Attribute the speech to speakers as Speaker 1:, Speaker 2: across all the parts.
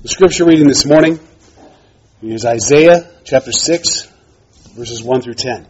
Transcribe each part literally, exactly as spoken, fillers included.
Speaker 1: The scripture reading this morning is Isaiah chapter six, verses one through ten.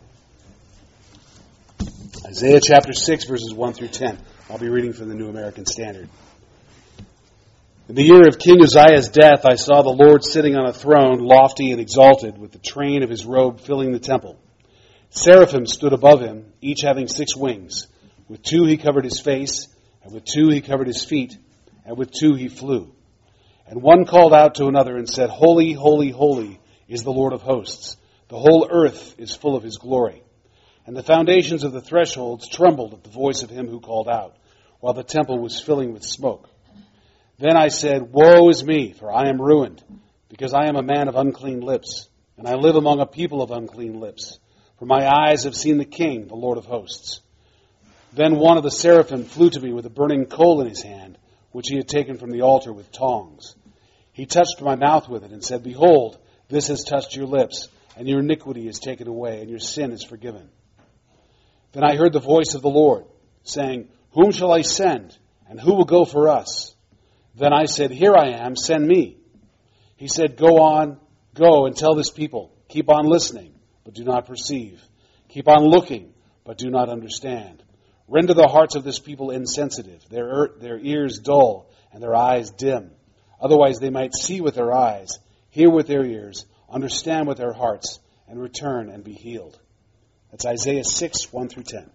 Speaker 1: Isaiah chapter six, verses one through ten. I'll be reading from the New American Standard. In the year of King Uzziah's death, I saw the Lord sitting on a throne, lofty and exalted, with the train of his robe filling the temple. Seraphim stood above him, each having six wings. With two he covered his face, and with two he covered his feet, and with two he flew. And one called out to another and said, Holy, holy, holy is the Lord of hosts. The whole earth is full of his glory. And the foundations of the thresholds trembled at the voice of him who called out, while the temple was filling with smoke. Then I said, Woe is me, for I am ruined, because I am a man of unclean lips, and I live among a people of unclean lips. For my eyes have seen the King, the Lord of hosts. Then one of the seraphim flew to me with a burning coal in his hand, which he had taken from the altar with tongs. He touched my mouth with it and said, Behold, this has touched your lips, and your iniquity is taken away, and your sin is forgiven. Then I heard the voice of the Lord, saying, Whom shall I send, and who will go for us? Then I said, Here I am, send me. He said, Go on, go and tell this people, keep on listening, but do not perceive. Keep on looking, but do not understand. Render the hearts of this people insensitive, their, er- their ears dull, and their eyes dim. Otherwise they might see with their eyes, hear with their ears, understand with their hearts, and return and be healed. That's Isaiah six, one through ten.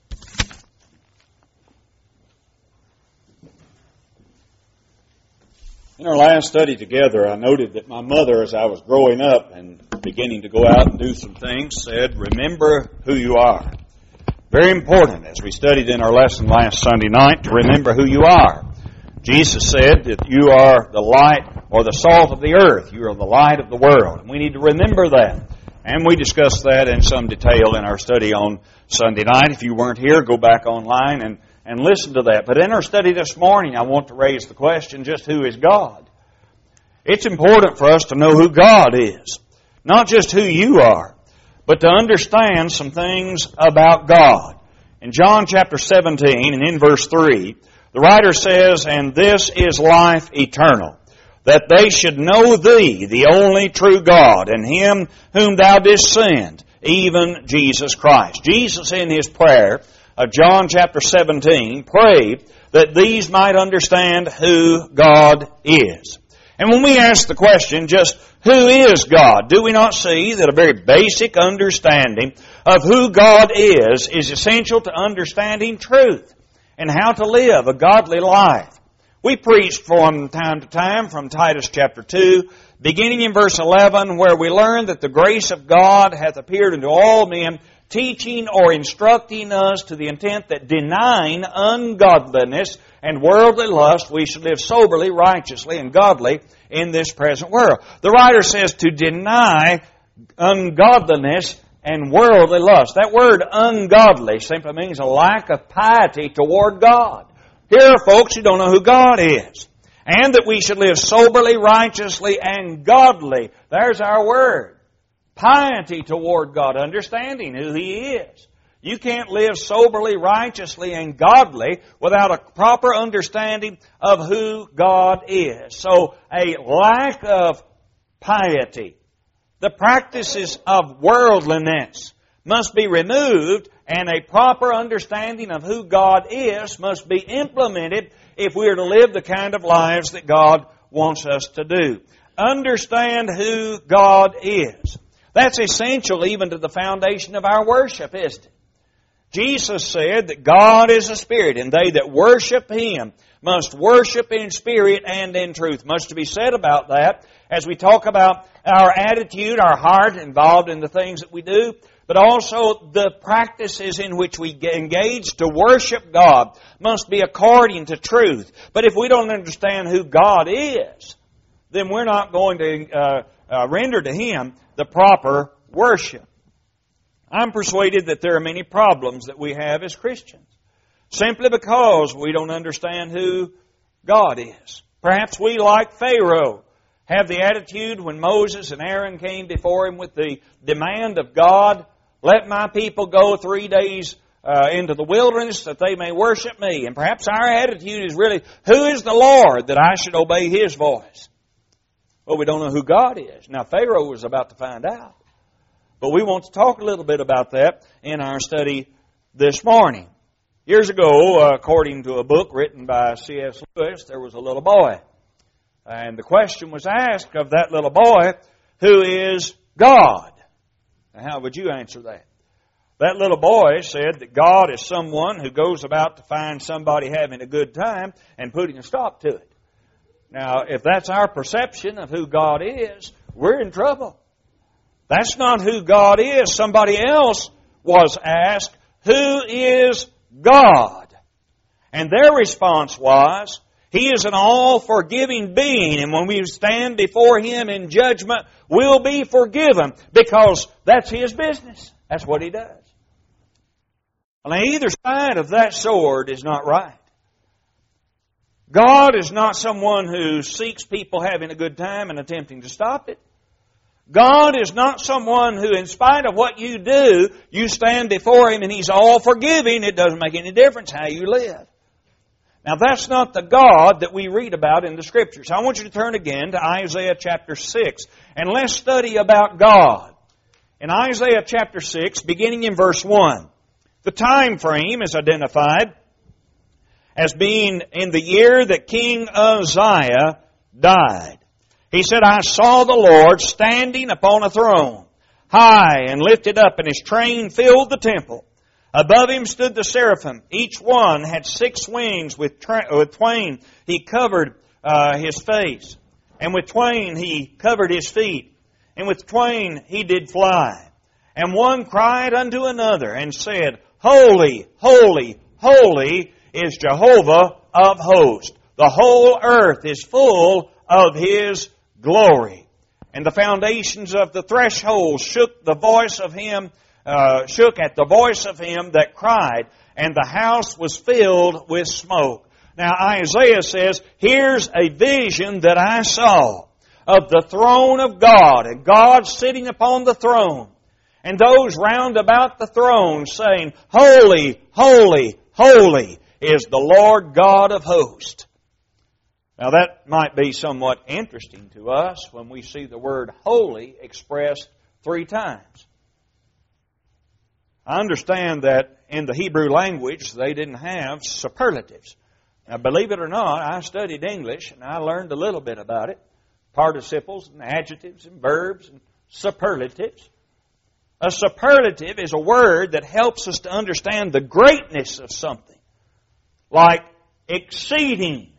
Speaker 2: In our last study together, I noted that my mother, as I was growing up and beginning to go out and do some things, said, Remember who you are. Very important, as we studied in our lesson last Sunday night, to remember who you are. Jesus said that you are the light or the salt of the earth. You are the light of the world. And we need to remember that. And we discussed that in some detail in our study on Sunday night. If you weren't here, go back online and, and listen to that. But in our study this morning, I want to raise the question, just who is God? It's important for us to know who God is. Not just who you are, but to understand some things about God. In John chapter seventeen and in verse three, the writer says, And this is life eternal, that they should know Thee, the only true God, and Him whom Thou didst send, even Jesus Christ. Jesus, in His prayer of John chapter seventeen, prayed that these might understand who God is. And when we ask the question, just who is God, do we not see that a very basic understanding of who God is is essential to understanding truth and how to live a godly life? We preached from time to time from Titus chapter two, beginning in verse eleven, where we learn that the grace of God hath appeared unto all men, teaching or instructing us to the intent that denying ungodliness and worldly lust, we should live soberly, righteously, and godly in this present world. The writer says to deny ungodliness and worldly lust. That word ungodly simply means a lack of piety toward God. Here are folks who don't know who God is. And that we should live soberly, righteously, and godly. There's our word. Piety toward God, understanding who He is. You can't live soberly, righteously, and godly without a proper understanding of who God is. So, a lack of piety, the practices of worldliness must be removed, and a proper understanding of who God is must be implemented if we are to live the kind of lives that God wants us to do. Understand who God is. That's essential even to the foundation of our worship, isn't it? Jesus said that God is a spirit, and they that worship Him must worship in spirit and in truth. Much to be said about that as we talk about our attitude, our heart involved in the things that we do, but also the practices in which we engage to worship God must be according to truth. But if we don't understand who God is, then we're not going to uh, uh, render to Him the proper worship. I'm persuaded that there are many problems that we have as Christians, simply because we don't understand who God is. Perhaps we, like Pharaoh, have the attitude when Moses and Aaron came before him with the demand of God, let my people go three days uh, into the wilderness that they may worship me. And perhaps our attitude is really, who is the Lord that I should obey His voice? Well, we don't know who God is. Now, Pharaoh was about to find out. But we want to talk a little bit about that in our study this morning. Years ago, according to a book written by C S Lewis, there was a little boy. And the question was asked of that little boy, who is God? Now, how would you answer that? That little boy said that God is someone who goes about to find somebody having a good time and putting a stop to it. Now, if that's our perception of who God is, we're in trouble. That's not who God is. Somebody else was asked, who is God? And their response was, He is an all-forgiving being, and when we stand before Him in judgment, we'll be forgiven because that's His business. That's what He does. Now, either side of that sword is not right. God is not someone who seeks people having a good time and attempting to stop it. God is not someone who, in spite of what you do, you stand before Him and He's all forgiving. It doesn't make any difference how you live. Now, that's not the God that we read about in the Scriptures. I want you to turn again to Isaiah chapter six, and let's study about God. In Isaiah chapter six, beginning in verse one, the time frame is identified as being in the year that King Uzziah died. He said, I saw the Lord standing upon a throne, high and lifted up, and His train filled the temple. Above Him stood the seraphim. Each one had six wings. With, tra- with twain He covered uh, His face, and with twain He covered His feet, and with twain He did fly. And one cried unto another, and said, Holy, holy, holy is Jehovah of hosts. The whole earth is full of His glory. And the foundations of the threshold shook the voice of him, uh, shook at the voice of him that cried, and the house was filled with smoke. Now Isaiah says, here's a vision that I saw of the throne of God, and God sitting upon the throne, and those round about the throne saying, Holy, holy, holy is the Lord God of hosts. Now that might be somewhat interesting to us when we see the word holy expressed three times. I understand that in the Hebrew language they didn't have superlatives. Now believe it or not, I studied English and I learned a little bit about it. Participles and adjectives and verbs and superlatives. A superlative is a word that helps us to understand the greatness of something. Like exceeding.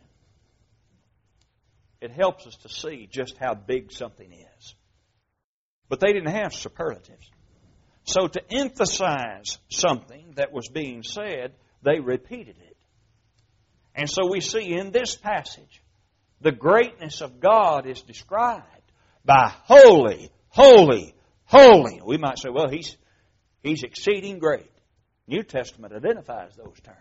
Speaker 2: It helps us to see just how big something is. But they didn't have superlatives. So to emphasize something that was being said, they repeated it. And so we see in this passage, the greatness of God is described by holy, holy, holy. We might say, well, He's, he's exceeding great. New Testament identifies those terms.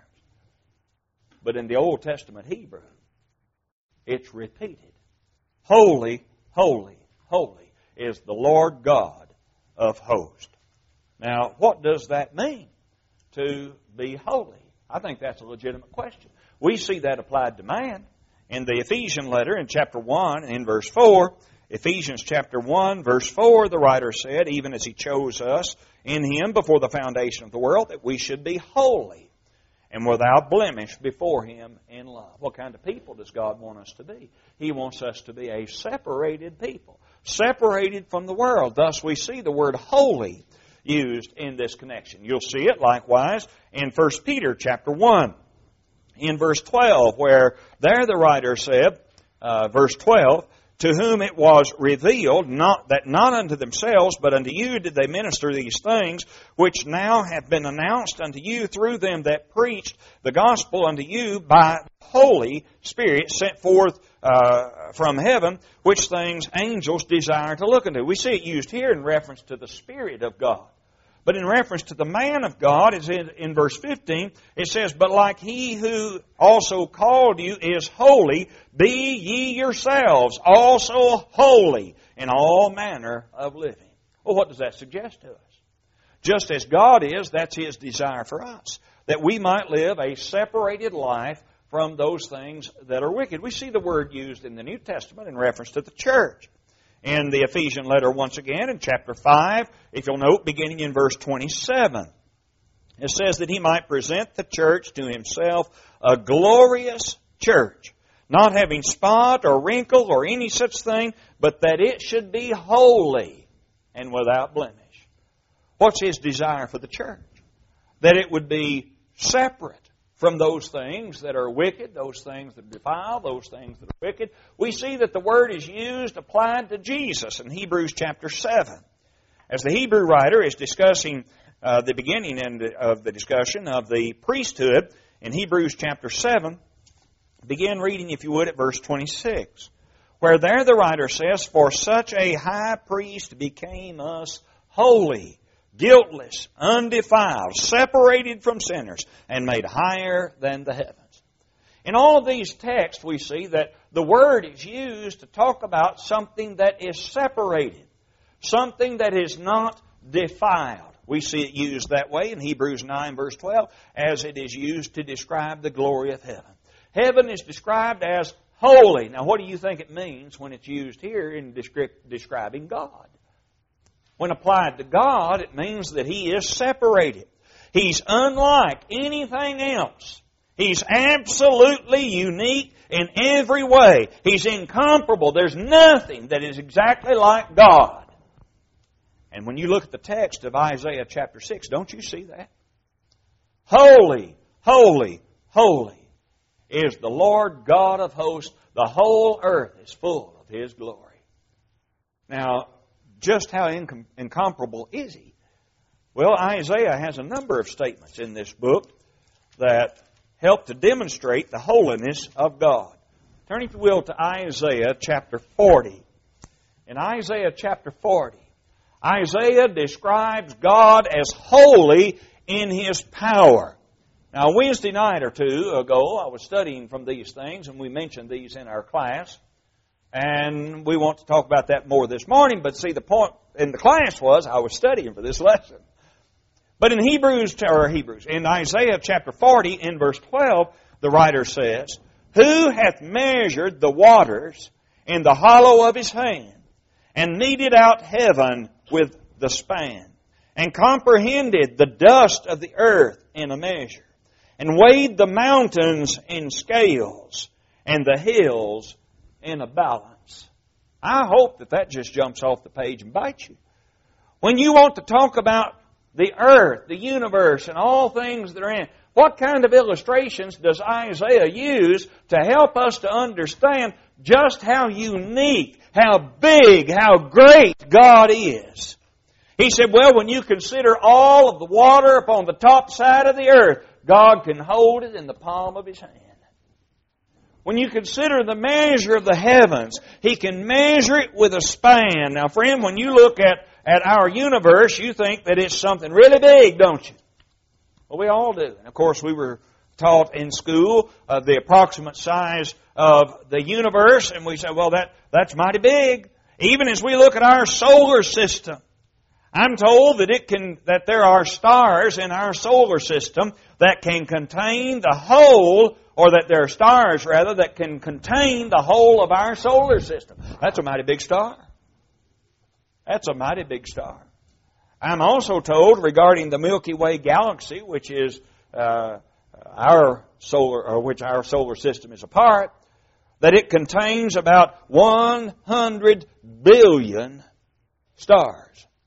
Speaker 2: But in the Old Testament Hebrew, it's repeated. Holy, holy, holy is the Lord God of hosts. Now, what does that mean, to be holy? I think that's a legitimate question. We see that applied to man. In the Ephesian letter, in chapter one, in verse four, Ephesians chapter one, verse four, the writer said, even as He chose us in Him before the foundation of the world, that we should be holy and without blemish before Him in love. What kind of people does God want us to be? He wants us to be a separated people, separated from the world. Thus we see the word holy used in this connection. You'll see it likewise in First Peter chapter one, in verse twelve, where there the writer said, uh, verse twelve, to whom it was revealed, not that not unto themselves, but unto you did they minister these things, which now have been announced unto you through them that preached the gospel unto you by the Holy Spirit sent forth uh, from heaven, which things angels desire to look into. We see it used here in reference to the Spirit of God. But in reference to the man of God, is in, in verse fifteen, it says, but like He who also called you is holy, be ye yourselves also holy in all manner of living. Well, what does that suggest to us? Just as God is, that's His desire for us, that we might live a separated life from those things that are wicked. We see the word used in the New Testament in reference to the church. in the Ephesian letter once again in chapter five, if you'll note, beginning in verse twenty-seven. It says that He might present the church to Himself a glorious church, not having spot or wrinkle or any such thing, but that it should be holy and without blemish. What's His desire for the church? That it would be separate from those things that are wicked, those things that defile, those things that are wicked. We see that the word is used, applied to Jesus in Hebrews chapter seven. As the Hebrew writer is discussing uh, the beginning end of the discussion of the priesthood in Hebrews chapter seven, begin reading, if you would, at verse twenty-six, where there the writer says, "For such a high priest became us holy, guiltless, undefiled, separated from sinners, and made higher than the heavens." In all of these texts, we see that the word is used to talk about something that is separated, something that is not defiled. We see it used that way in Hebrews nine, verse twelve, as it is used to describe the glory of heaven. Heaven is described as holy. Now, what do you think it means when it's used here in descri- describing God? When applied to God, it means that He is separated. He's unlike anything else. He's absolutely unique in every way. He's incomparable. There's nothing that is exactly like God. And when you look at the text of Isaiah chapter six, don't you see that? Holy, holy, holy is the Lord God of hosts. The whole earth is full of His glory. Now, just how incom- incomparable is He? Well, Isaiah has a number of statements in this book that help to demonstrate the holiness of God. Turn, if you will, to Isaiah chapter forty. In Isaiah chapter forty, Isaiah describes God as holy in His power. Now, a Wednesday night or two ago, I was studying from these things, and we mentioned these in our class. And we want to talk about that more this morning, but see, the point in the class was I was studying for this lesson. But in Hebrews, or Hebrews, in Isaiah chapter forty, in verse twelve, the writer says, "Who hath measured the waters in the hollow of His hand, and meted out heaven with the span, and comprehended the dust of the earth in a measure, and weighed the mountains in scales, and the hills in a balance." I hope that that just jumps off the page and bites you. When you want to talk about the earth, the universe, and all things that are in it, what kind of illustrations does Isaiah use to help us to understand just how unique, how big, how great God is? He said, well, when you consider all of the water upon the top side of the earth, God can hold it in the palm of His hand. When you consider the measure of the heavens, He can measure it with a span. Now, friend, when you look at, at our universe, you think that it's something really big, don't you? Well, we all do. And, of course, we were taught in school uh, the approximate size of the universe, and we say, well, that, that's mighty big. Even as we look at our solar system, I'm told that it can that there are stars in our solar system that can contain the whole, or that there are stars, rather, that can contain the whole of our solar system. That's a mighty big star. That's a mighty big star. I'm also told regarding the Milky Way galaxy, which is uh, our solar, or which our solar system is a part, that it contains about one hundred billion stars.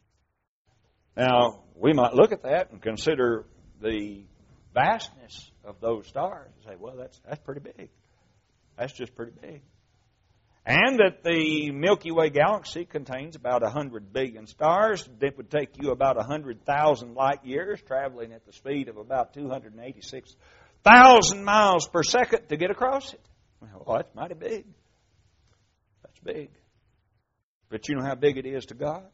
Speaker 2: Now, we might look at that and consider the vastness of those stars and say, well, that's that's pretty big. That's just pretty big. And that the Milky Way galaxy contains about one hundred billion stars. It would take you about one hundred thousand light years, traveling at the speed of about two hundred eighty-six thousand miles per second to get across it. Well, that's mighty big. That's big. But you know how big it is to God?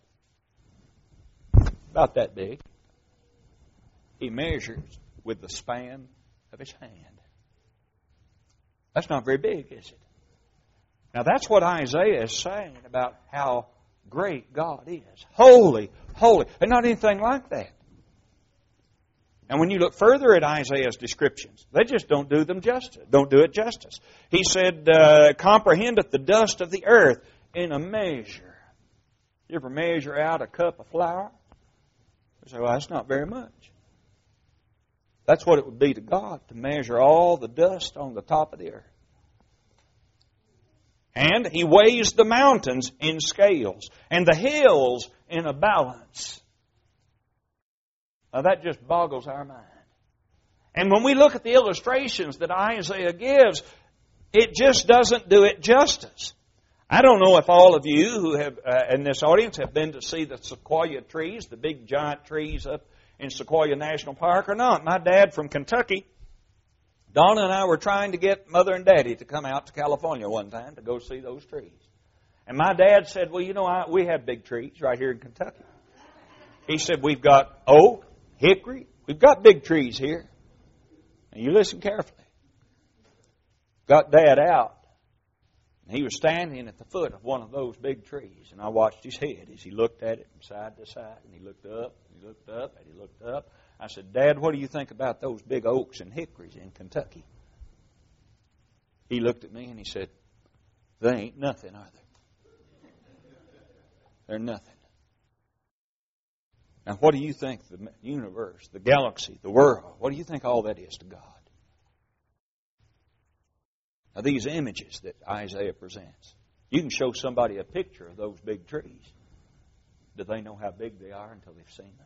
Speaker 2: About that big. He measures with the span of His hand. That's not very big, is it? Now, that's what Isaiah is saying about how great God is. Holy, holy. And not anything like that. And when you look further at Isaiah's descriptions, they just don't do them justice. Don't do it justice. He said, uh, comprehendeth the dust of the earth in a measure. You ever measure out a cup of flour? You say, well, that's not very much. That's what it would be to God, to measure all the dust on the top of the earth. And He weighs the mountains in scales and the hills in a balance. Now that just boggles our mind. And when we look at the illustrations that Isaiah gives, it just doesn't do it justice. I don't know if all of you who have, uh, in this audience, have been to see the sequoia trees, the big giant trees up in Sequoia National Park or not. My dad from Kentucky, Donna and I were trying to get Mother and Daddy to come out to California one time to go see those trees. And my dad said, well, you know, I, we have big trees right here in Kentucky. He said, we've got oak, hickory, we've got big trees here. And you listen carefully. Got Dad out. And he was standing at the foot of one of those big trees. And I watched his head as he looked at it from side to side. And he looked up, and he looked up, and he looked up. I said, Dad, what do you think about those big oaks and hickories in Kentucky? He looked at me and he said, they ain't nothing, are they? They're nothing. Now, what do you think the universe, the galaxy, the world, what do you think all that is to God? Now, these images that Isaiah presents, you can show somebody a picture of those big trees. Do they know how big they are until they've seen them?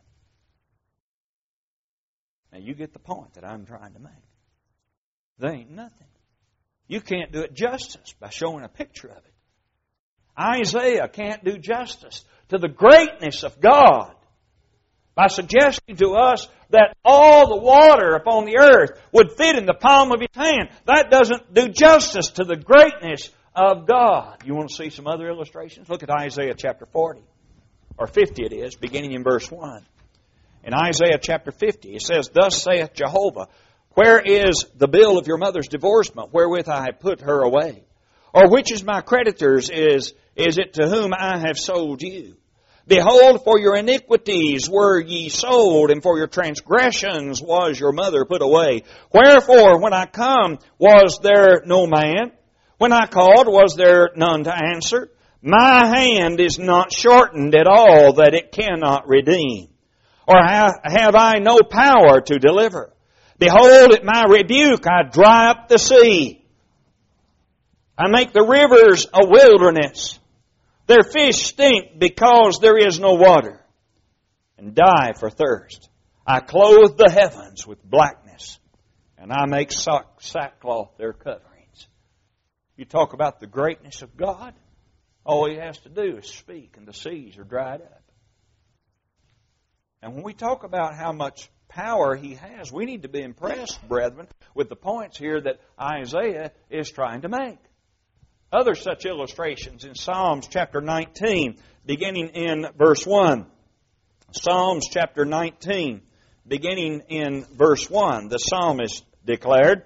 Speaker 2: Now, you get the point that I'm trying to make. They ain't nothing. You can't do it justice by showing a picture of it. Isaiah can't do justice to the greatness of God by suggesting to us that all the water upon the earth would fit in the palm of His hand. That doesn't do justice to the greatness of God. You want to see some other illustrations? Look at Isaiah chapter forty, or fifty it is, beginning in verse one. In Isaiah chapter fifty, it says, Thus saith Jehovah, Where is the bill of your mother's divorcement, wherewith I have put her away? Or which is my creditors, is, is it to whom I have sold you? Behold, for your iniquities were ye sold, and for your transgressions was your mother put away. Wherefore, when I come, was there no man? When I called, was there none to answer? My hand is not shortened at all, that it cannot redeem. Or have I no power to deliver? Behold, at my rebuke I dry up the sea. I make the rivers a wilderness. Their fish stink because there is no water, and die for thirst. I clothe the heavens with blackness, and I make sackcloth their coverings. You talk about the greatness of God, all He has to do is speak, and the seas are dried up. And when we talk about how much power He has, we need to be impressed, brethren, with the points here that Isaiah is trying to make. Other such illustrations in Psalms chapter nineteen, beginning in verse one. Psalms chapter nineteen, beginning in verse one, the psalmist declared,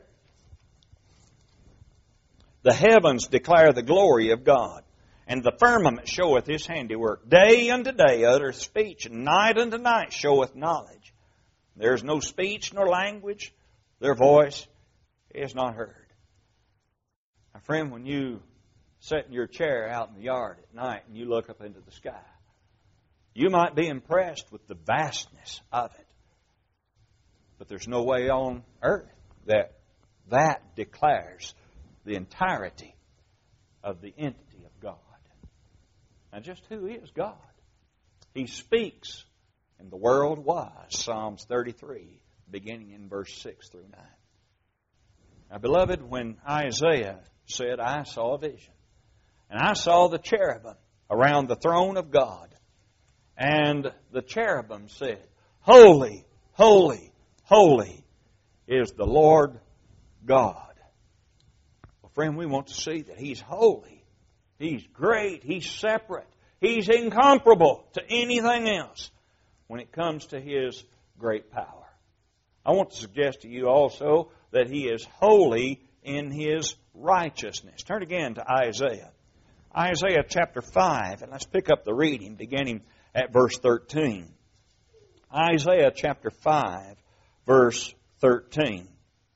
Speaker 2: The heavens declare the glory of God, and the firmament showeth His handiwork. Day unto day uttereth speech, and night unto night showeth knowledge. There is no speech nor language, their voice is not heard. My friend, when you sit in your chair out in the yard at night and you look up into the sky, you might be impressed with the vastness of it. But there's no way on earth that that declares the entirety of the entity of God. Now, just who is God? He speaks, and the world was. Psalms thirty-three, beginning in verse six through nine. Now, beloved, when Isaiah said, I saw a vision, and I saw the cherubim around the throne of God, and the cherubim said, Holy, holy, holy is the Lord God. Well, friend, we want to see that He's holy. He's great. He's separate. He's incomparable to anything else when it comes to His great power. I want to suggest to you also that He is holy in His righteousness. Turn again to Isaiah. Isaiah chapter five, and let's pick up the reading beginning at verse thirteen. Isaiah chapter five, verse thirteen.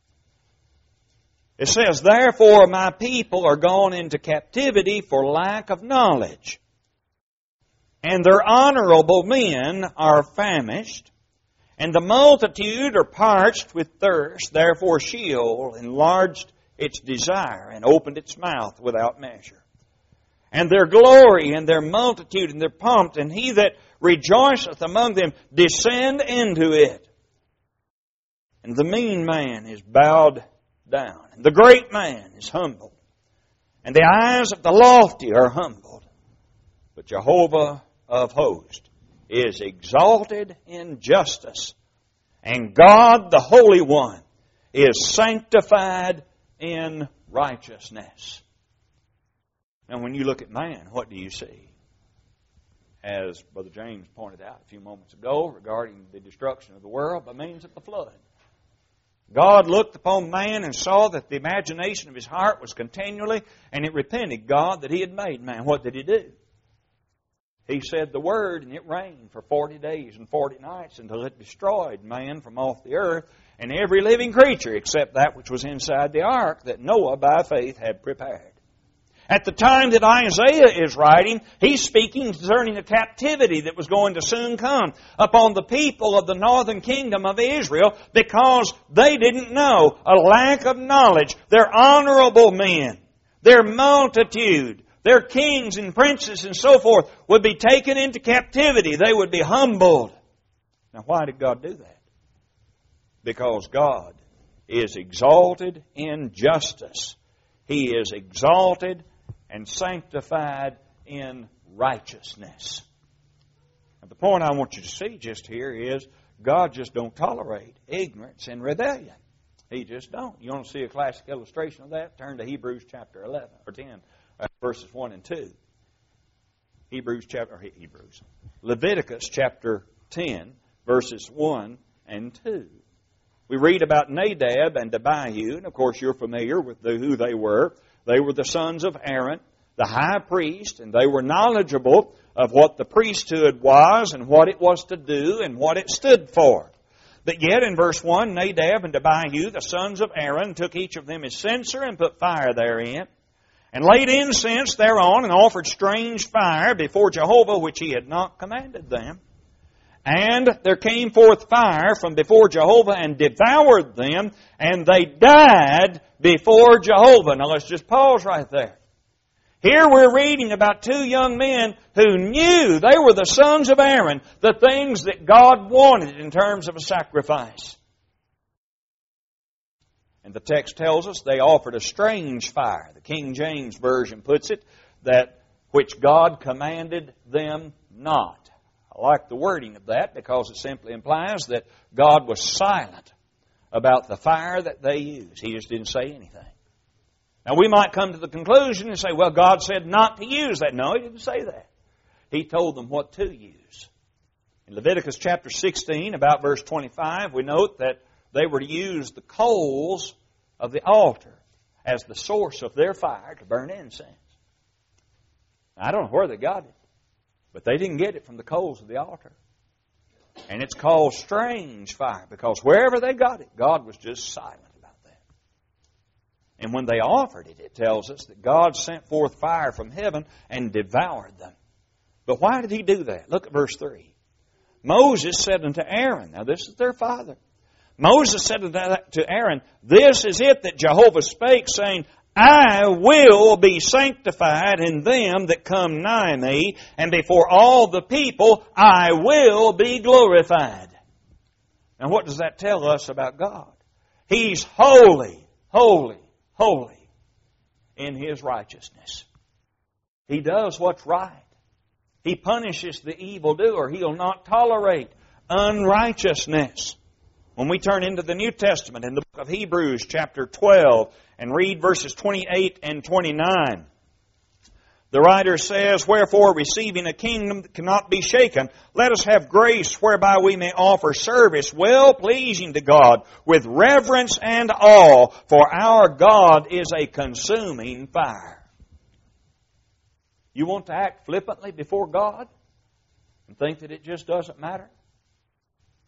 Speaker 2: It says, Therefore my people are gone into captivity for lack of knowledge. and their honorable men are famished, and the multitude are parched with thirst. Therefore Sheol enlarged its desire and opened its mouth without measure. And their glory and their multitude and their pomp, and he that rejoiceth among them descend into it. And the mean man is bowed down, and the great man is humbled, and the eyes of the lofty are humbled. But Jehovah of hosts is exalted in justice, and God the Holy One is sanctified in righteousness. Now when you look at man, what do you see? As Brother James pointed out a few moments ago regarding the destruction of the world by means of the flood. God looked upon man and saw that the imagination of his heart was continually, and it repented God that he had made man. What did he do? He said the word, and it rained for forty days and forty nights until it destroyed man from off the earth and every living creature except that which was inside the ark that Noah by faith had prepared. At the time that Isaiah is writing, he's speaking concerning the captivity that was going to soon come upon the people of the northern kingdom of Israel because they didn't know, a lack of knowledge. Their honorable men, their multitude, their kings and princes and so forth would be taken into captivity. They would be humbled. Now why did God do that? Because God is exalted in justice. He is exalted and sanctified in righteousness. And the point I want you to see just here is God just don't tolerate ignorance and rebellion. He just don't. You want to see a classic illustration of that? Turn to Hebrews chapter eleven or ten, uh, verses one and two. Hebrews chapter or Hebrews, Leviticus chapter ten, verses one and two. We read about Nadab and Abihu, and of course you're familiar with the, who they were. They were the sons of Aaron, the high priest, and they were knowledgeable of what the priesthood was and what it was to do and what it stood for. But yet in verse one, Nadab and Abihu, the sons of Aaron, took each of them his censer and put fire therein, and laid incense thereon, and offered strange fire before Jehovah, which he had not commanded them. And there came forth fire from before Jehovah and devoured them, and they died before Jehovah. Now let's just pause right there. Here we're reading about two young men who knew they were the sons of Aaron, the things that God wanted in terms of a sacrifice. And the text tells us they offered a strange fire. The King James Version puts it, that which God commanded them not. I like the wording of that because it simply implies that God was silent about the fire that they used. He just didn't say anything. Now we might come to the conclusion and say, well, God said not to use that. No, He didn't say that. He told them what to use. In Leviticus chapter sixteen, about verse twenty-five, we note that they were to use the coals of the altar as the source of their fire to burn incense. Now, I don't know where they got it, but they didn't get it from the coals of the altar. And it's called strange fire because wherever they got it, God was just silent about that. And when they offered it, it tells us that God sent forth fire from heaven and devoured them. But why did He do that? Look at verse three. Moses said unto Aaron, now this is their father. Moses said to Aaron, this is it that Jehovah spake, saying, I will be sanctified in them that come nigh me, and before all the people I will be glorified. Now what does that tell us about God? He's holy, holy, holy in His righteousness. He does what's right. He punishes the evildoer. He'll not tolerate unrighteousness. When we turn into the New Testament, in the book of Hebrews chapter twelve, and read verses twenty-eight and twenty-nine, the writer says, wherefore, receiving a kingdom that cannot be shaken, let us have grace whereby we may offer service well-pleasing to God with reverence and awe, for our God is a consuming fire. You want to act flippantly before God and think that it just doesn't matter?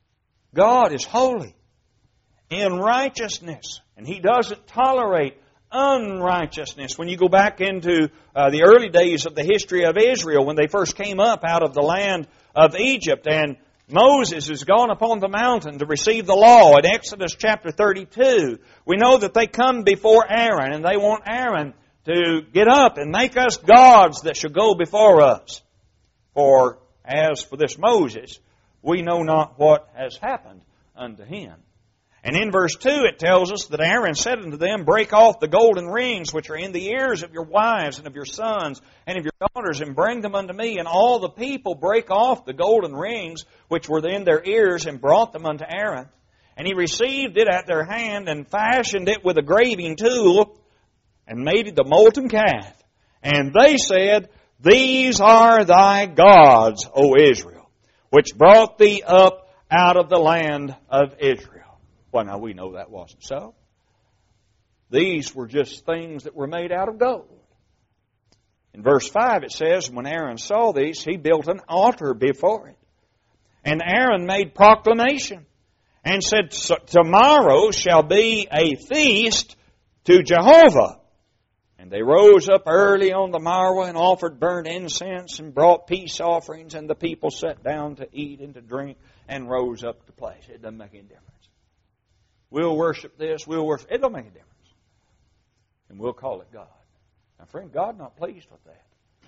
Speaker 2: God is holy in righteousness, and He doesn't tolerate unrighteousness. When you go back into uh, the early days of the history of Israel, when they first came up out of the land of Egypt, and Moses has gone upon the mountain to receive the law. In Exodus chapter thirty-two, we know that they come before Aaron, and they want Aaron to get up and make us gods that shall go before us. For as for this Moses, we know not what has happened unto him. And in verse two it tells us that Aaron said unto them, break off the golden rings which are in the ears of your wives and of your sons and of your daughters, and bring them unto me. And all the people brake off the golden rings which were in their ears, and brought them unto Aaron. And he received it at their hand, and fashioned it with a graving tool, and made it the molten calf. And they said, these are thy gods, O Israel, which brought thee up out of the land of Israel. Well, now we know that wasn't so. These were just things that were made out of gold. In verse five it says, when Aaron saw these, he built an altar before it. And Aaron made proclamation and said, tomorrow shall be a feast to Jehovah. And they rose up early on the morrow and offered burnt incense and brought peace offerings, and the people sat down to eat and to drink and rose up to play. It doesn't make any difference. We'll worship this, we'll worship... It don't make a difference. And we'll call it God. Now, friend, God's not pleased with that.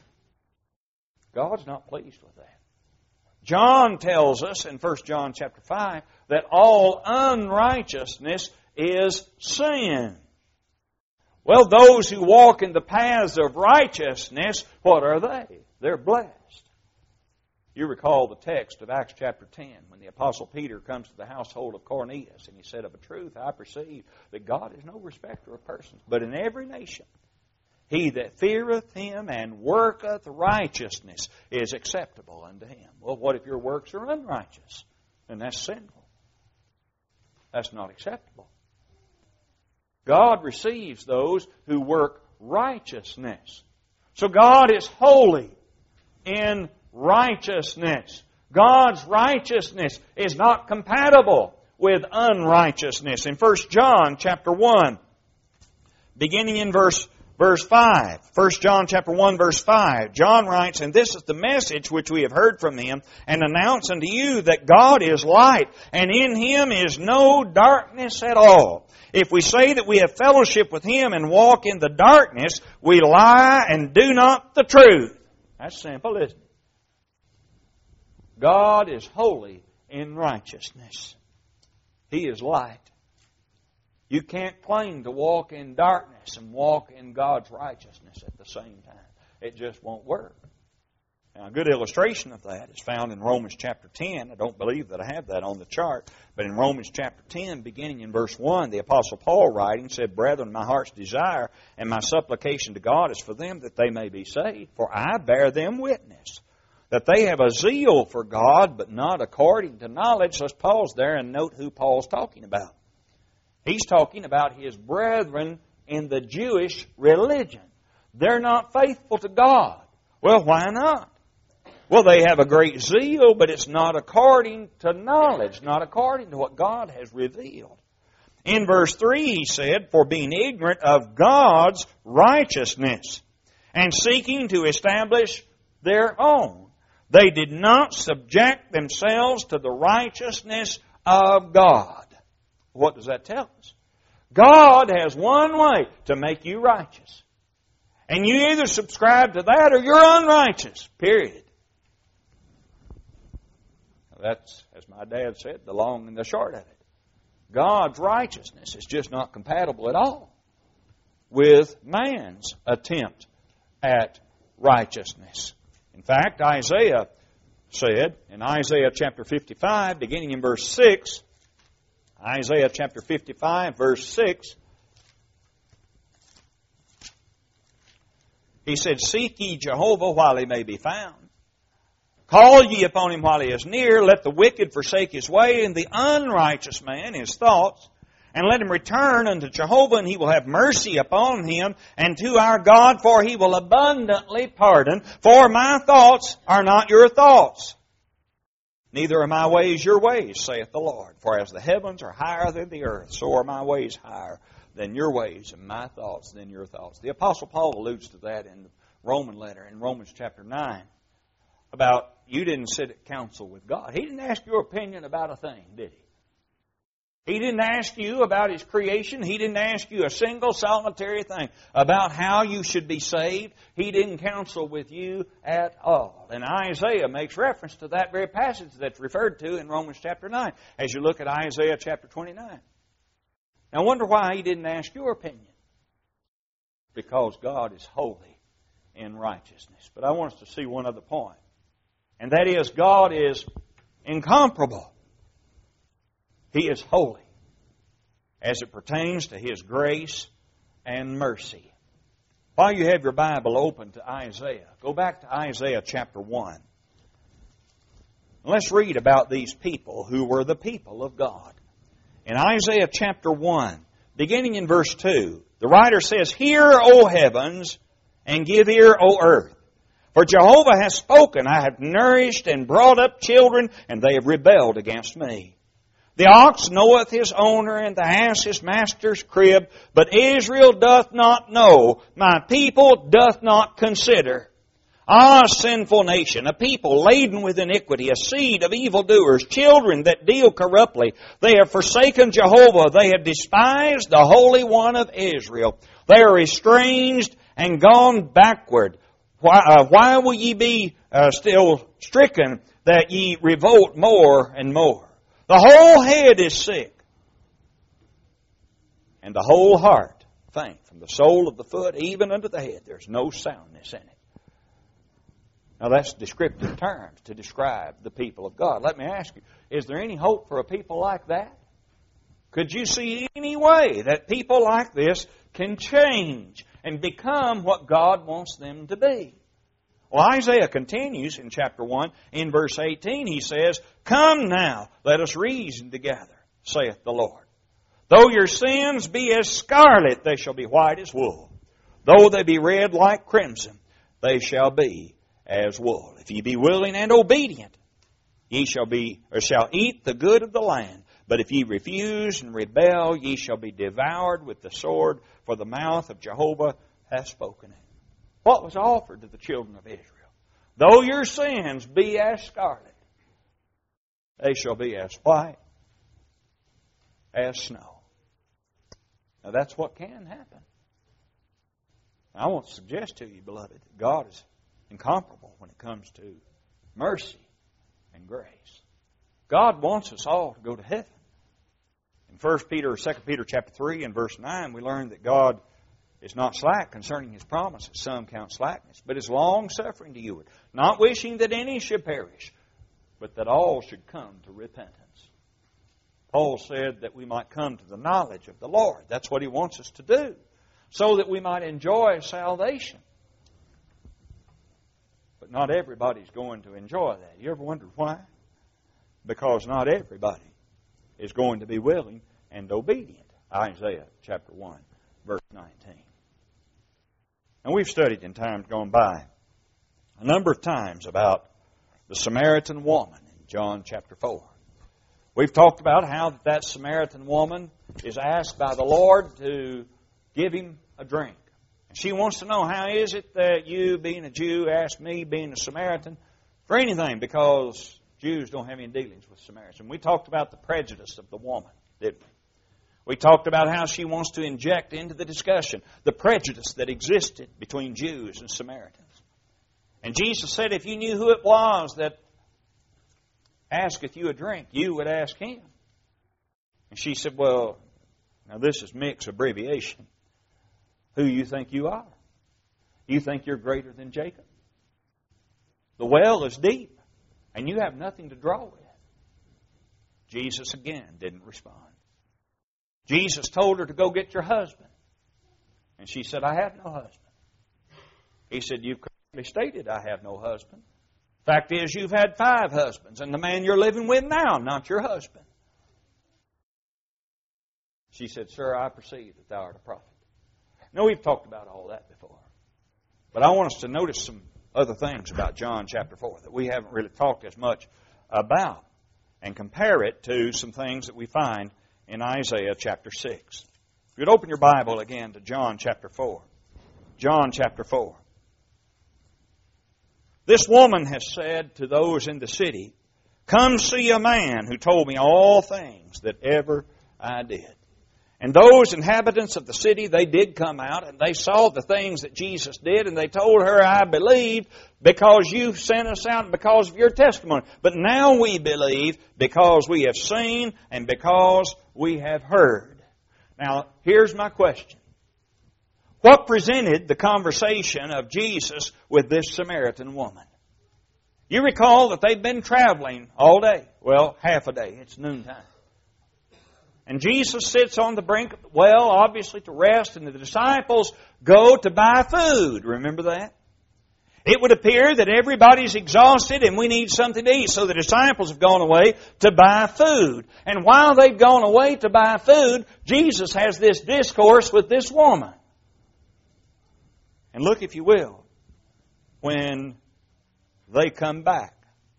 Speaker 2: God's not pleased with that. John tells us in First John chapter five that all unrighteousness is sin. Well, those who walk in the paths of righteousness, what are they? They're blessed. You recall the text of Acts chapter ten when the Apostle Peter comes to the household of Cornelius, and he said, of a truth I perceive that God is no respecter of persons, but in every nation he that feareth him and worketh righteousness is acceptable unto him. Well, what if your works are unrighteous? Then that's sinful. That's not acceptable. God receives those who work righteousness. So God is holy in righteousness. God's righteousness is not compatible with unrighteousness. In First John chapter one, beginning in verse verse five, First John chapter one, verse five, John writes, and this is the message which we have heard from him, and announce unto you that God is light, and in him is no darkness at all. If we say that we have fellowship with him and walk in the darkness, we lie and do not the truth. That's simple, isn't it? God is holy in righteousness. He is light. You can't claim to walk in darkness and walk in God's righteousness at the same time. It just won't work. Now, a good illustration of that is found in Romans chapter ten. I don't believe that I have that on the chart, but in Romans chapter ten, beginning in verse one, the Apostle Paul writing said, brethren, my heart's desire and my supplication to God is for them that they may be saved, for I bear them witness that they have a zeal for God, but not according to knowledge. Let's pause there and note who Paul's talking about. He's talking about his brethren in the Jewish religion. They're not faithful to God. Well, why not? Well, they have a great zeal, but it's not according to knowledge, not according to what God has revealed. In verse three, he said, for being ignorant of God's righteousness and seeking to establish their own, they did not subject themselves to the righteousness of God. What does that tell us? God has one way to make you righteous. And you either subscribe to that or you're unrighteous. Period. That's, as my dad said, the long and the short of it. God's righteousness is just not compatible at all with man's attempt at righteousness. In fact, Isaiah said in Isaiah chapter fifty-five, beginning in verse six, Isaiah chapter fifty-five, verse six, he said, seek ye Jehovah while he may be found. Call ye upon him while he is near. Let the wicked forsake his way, and the unrighteous man his thoughts. And let him return unto Jehovah, and he will have mercy upon him, and to our God, for he will abundantly pardon. For my thoughts are not your thoughts, Neither are my ways your ways, saith the Lord. For as the heavens are higher than the earth, so are my ways higher than your ways, and my thoughts than your thoughts. The Apostle Paul alludes to that in the Roman letter, in Romans chapter nine, about you didn't sit at counsel with God. He didn't ask your opinion about a thing, did he? He didn't ask you about His creation. He didn't ask you a single solitary thing about how you should be saved. He didn't counsel with you at all. And Isaiah makes reference to that very passage that's referred to in Romans chapter nine as you look at Isaiah chapter twenty-nine. Now, I wonder why he didn't ask your opinion. Because God is holy in righteousness. But I want us to see one other point. And that is, God is incomparable. He is holy as it pertains to His grace and mercy. While you have your Bible open to Isaiah, go back to Isaiah chapter one. Let's read about these people who were the people of God. In Isaiah chapter one, beginning in verse two, the writer says, Hear, O heavens, and give ear, O earth. For Jehovah has spoken, I have nourished and brought up children, and they have rebelled against me. The ox knoweth his owner, and the ass his master's crib, but Israel doth not know, my people doth not consider. Ah, sinful nation, a people laden with iniquity, a seed of evildoers, children that deal corruptly. They have forsaken Jehovah, they have despised the Holy One of Israel. They are estranged and gone backward. Why, uh, why will ye be uh, still stricken, that ye revolt more and more? The whole head is sick, and the whole heart faint, from the sole of the foot even unto the head. There's no soundness in it. Now that's descriptive terms to describe the people of God. Let me ask you, is there any hope for a people like that? Could you see any way that people like this can change and become what God wants them to be? Well, Isaiah continues in chapter one, in verse eighteen, he says, Come now, let us reason together, saith the Lord. Though your sins be as scarlet, they shall be white as wool. Though they be red like crimson, they shall be as wool. If ye be willing and obedient, ye shall be, or shall eat the good of the land. But if ye refuse and rebel, ye shall be devoured with the sword, for the mouth of Jehovah hath spoken it. What was offered to the children of Israel? Though your sins be as scarlet, they shall be as white as snow. Now that's what can happen. I want to suggest to you, beloved, that God is incomparable when it comes to mercy and grace. God wants us all to go to heaven. In First Peter or Second Peter chapter three and verse nine, we learn that God is not slack concerning His promises, some count slackness, but is long-suffering to you, not wishing that any should perish, but that all should come to repentance. Paul said that we might come to the knowledge of the Lord. That's what he wants us to do, so that we might enjoy salvation. But not everybody's going to enjoy that. You ever wondered why? Because not everybody is going to be willing and obedient. Isaiah chapter one, verse nineteen. And we've studied in times gone by a number of times about the Samaritan woman in John chapter four. We've talked about how that Samaritan woman is asked by the Lord to give him a drink. And she wants to know, how is it that you, being a Jew, ask me, being a Samaritan, for anything, because Jews don't have any dealings with Samaritans. And we talked about the prejudice of the woman, didn't we? We talked about how she wants to inject into the discussion the prejudice that existed between Jews and Samaritans. And Jesus said, if you knew who it was that asketh you a drink, you would ask him. And she said, well, now this is mixed abbreviation. Who you think you are? You think you're greater than Jacob? The well is deep, and you have nothing to draw with. Jesus again didn't respond. Jesus told her to go get your husband. And she said, I have no husband. He said, you've correctly stated I have no husband. Fact is, you've had five husbands, and the man you're living with now, not your husband. She said, sir, I perceive that thou art a prophet. Now, we've talked about all that before. But I want us to notice some other things about John chapter four that we haven't really talked as much about. and compare it to some things that we find in Isaiah chapter six. If you'd open your Bible again to John chapter four. John chapter four. This woman has said to those in the city, "Come see a man who told me all things that ever I did." And those inhabitants of the city, they did come out and they saw the things that Jesus did, and they told her, "I believed because you sent us out and because of your testimony. But now we believe because we have seen and because we have heard." Now, here's my question. What presented the conversation of Jesus with this Samaritan woman? You recall that they'd been traveling all day. Well, half a day. It's noontime. And Jesus sits on the brink of the well, obviously to rest, and the disciples go to buy food. Remember that? It would appear that everybody's exhausted and we need something to eat. So the disciples have gone away to buy food. And while they've gone away to buy food, Jesus has this discourse with this woman. And look, if you will, when they come back.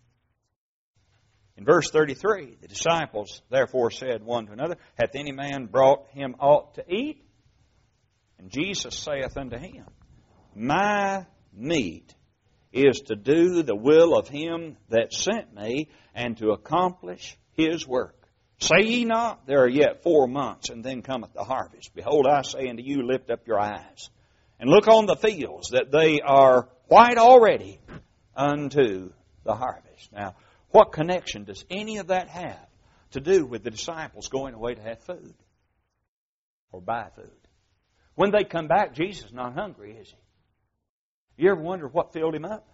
Speaker 2: In verse thirty-three, the disciples therefore said one to another, "Hath any man brought him aught to eat?" And Jesus saith unto him, "My meat is to do the will of him that sent me, and to accomplish his work. Say ye not, there are yet four months, and then cometh the harvest. Behold, I say unto you, lift up your eyes, and look on the fields, that they are white already unto the harvest." Now, what connection does any of that have to do with the disciples going away to have food or buy food? When they come back, Jesus is not hungry, is he? You ever wonder what filled him up?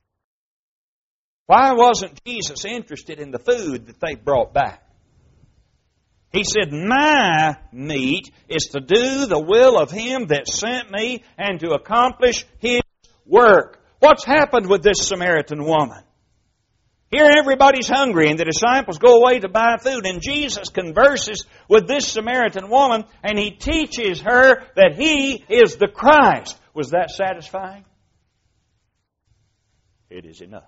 Speaker 2: Why wasn't Jesus interested in the food that they brought back? He said, "My meat is to do the will of him that sent me and to accomplish his work." What's happened with this Samaritan woman? Here everybody's hungry and the disciples go away to buy food, and Jesus converses with this Samaritan woman and He teaches her that He is the Christ. Was that satisfying? It is enough.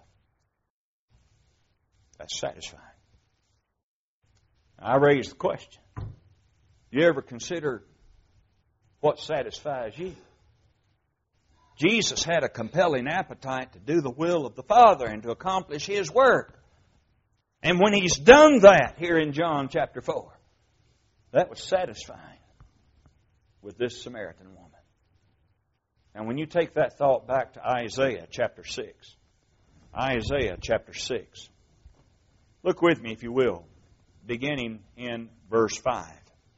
Speaker 2: That's satisfying. I raise the question. You ever consider what satisfies you? Jesus had a compelling appetite to do the will of the Father and to accomplish His work. And when He's done that here in John chapter four, that was satisfying with this Samaritan woman. And when you take that thought back to Isaiah chapter six, Isaiah chapter six, look with me if you will, beginning in verse five.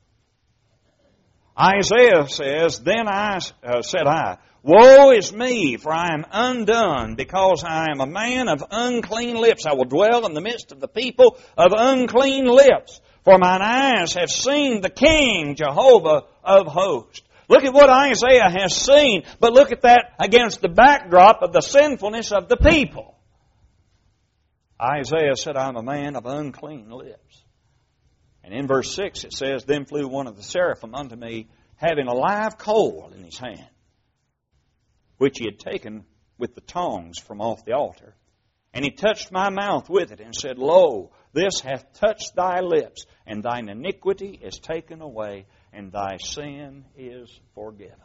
Speaker 2: Isaiah says, "Then I uh, said I, Woe is me, for I am undone, because I am a man of unclean lips. I will dwell in the midst of the people of unclean lips. For mine eyes have seen the King, Jehovah of hosts." Look at what Isaiah has seen, but look at that against the backdrop of the sinfulness of the people. Isaiah said, "I am a man of unclean lips." And in verse six it says, "Then flew one of the seraphim unto me, having a live coal in his hand, which he had taken with the tongs from off the altar. And he touched my mouth with it, and said, Lo, this hath touched thy lips, and thine iniquity is taken away, and thy sin is forgiven."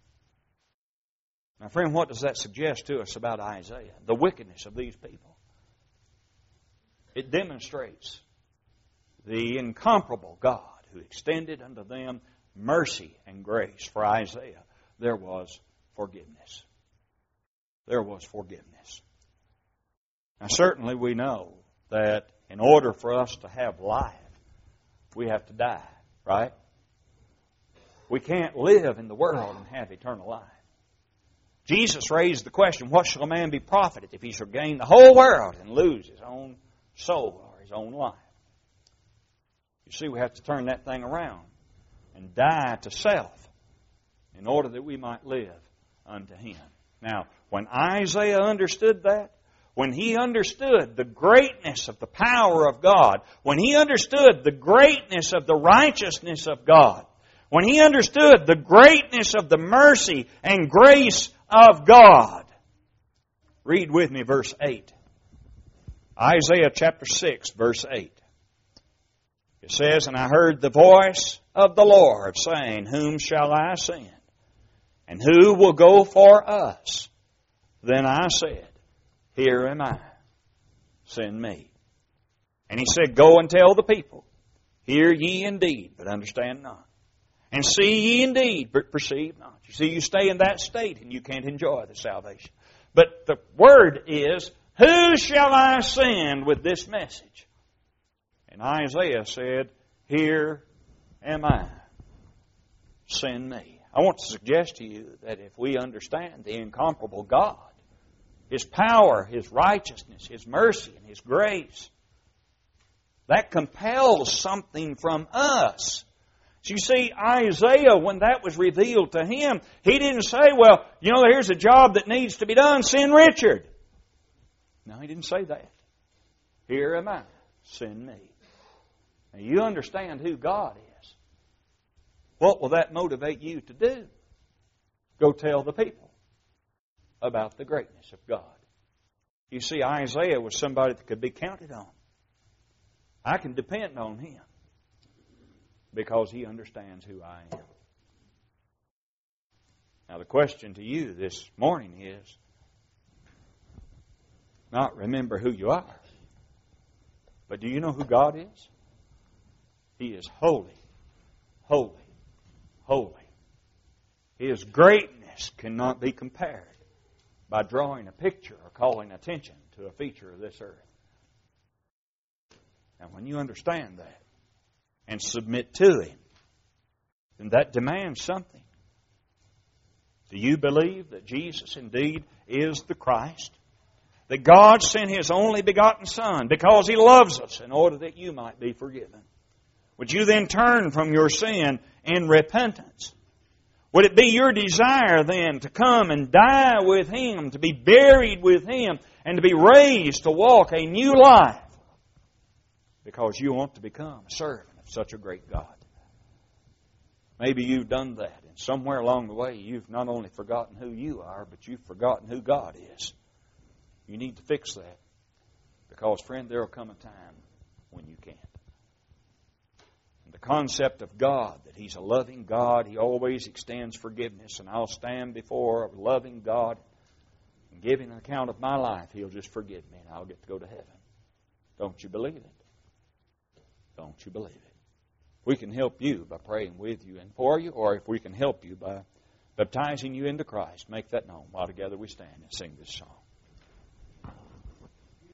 Speaker 2: Now, friend, what does that suggest to us about Isaiah? The wickedness of these people. It demonstrates the incomparable God who extended unto them mercy and grace. For Isaiah, there was forgiveness. There was forgiveness. Now, certainly we know that in order for us to have life, we have to die, right? We can't live in the world and have eternal life. Jesus raised the question, what shall a man be profited if he shall gain the whole world and lose his own soul or his own life? You see, we have to turn that thing around and die to self in order that we might live unto Him. Now, when Isaiah understood that, when he understood the greatness of the power of God, when he understood the greatness of the righteousness of God, when he understood the greatness of the mercy and grace of God, read with me verse eight. Isaiah chapter six, verse eight. It says, "And I heard the voice of the Lord saying, Whom shall I send? And who will go for us? Then I said, Here am I. Send me." And He said, "Go and tell the people, Hear ye indeed, but understand not. And see ye indeed, but perceive not." You see, you stay in that state and you can't enjoy the salvation. But the word is, "Who shall I send with this message?" And Isaiah said, "Here am I. Send me." I want to suggest to you that if we understand the incomparable God, His power, His righteousness, His mercy, and His grace, that compels something from us. So you see, Isaiah, when that was revealed to him, he didn't say, "Well, you know, here's a job that needs to be done, send Richard." No, he didn't say that. "Here am I, send me." Now, you understand who God is. What will that motivate you to do? Go tell the people about the greatness of God. You see, Isaiah was somebody that could be counted on. I can depend on him because he understands who I am. Now, the question to you this morning is not remember who you are, but do you know who God is? He is holy, holy, holy. His greatness cannot be compared by drawing a picture or calling attention to a feature of this earth. And when you understand that and submit to Him, then that demands something. Do you believe that Jesus indeed is the Christ? That God sent His only begotten Son because He loves us in order that you might be forgiven? Would you then turn from your sin in repentance? Would it be your desire then to come and die with Him, to be buried with Him, and to be raised to walk a new life because you want to become a servant of such a great God? Maybe you've done that, and somewhere along the way you've not only forgotten who you are, but you've forgotten who God is. You need to fix that because, friend, there will come a time when you can't. The concept of God, that He's a loving God, He always extends forgiveness, and I'll stand before a loving God and give Him an account of my life. He'll just forgive me and I'll get to go to heaven. Don't you believe it? Don't you believe it? We can help you by praying with you and for you, or if we can help you by baptizing you into Christ, make that known while together we stand and sing this song.